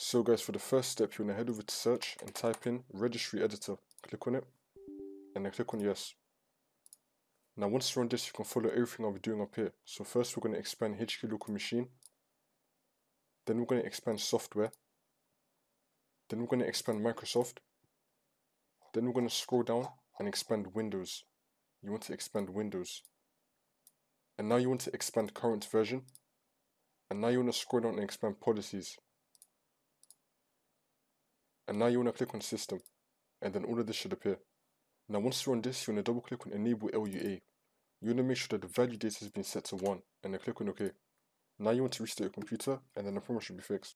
So guys, for the first step, you want to head over to search and type in registry editor. Click on it and then click on yes. Now once you're on this, you can follow everything I'll be doing up here. So first we're going to expand HK local machine, then we're going to expand software, then we're going to expand Microsoft, then we're going to scroll down and expand Windows. You want to expand Windows. And now you want to expand current version. And now you want to scroll down and expand policies. And now you want to click on system. And then all of this should appear. Now once you're on this, you want to double click on enable LUA. You want to make sure that the value date has been set to 1 and then click on OK. Now you want to restart your computer and then the problem should be fixed.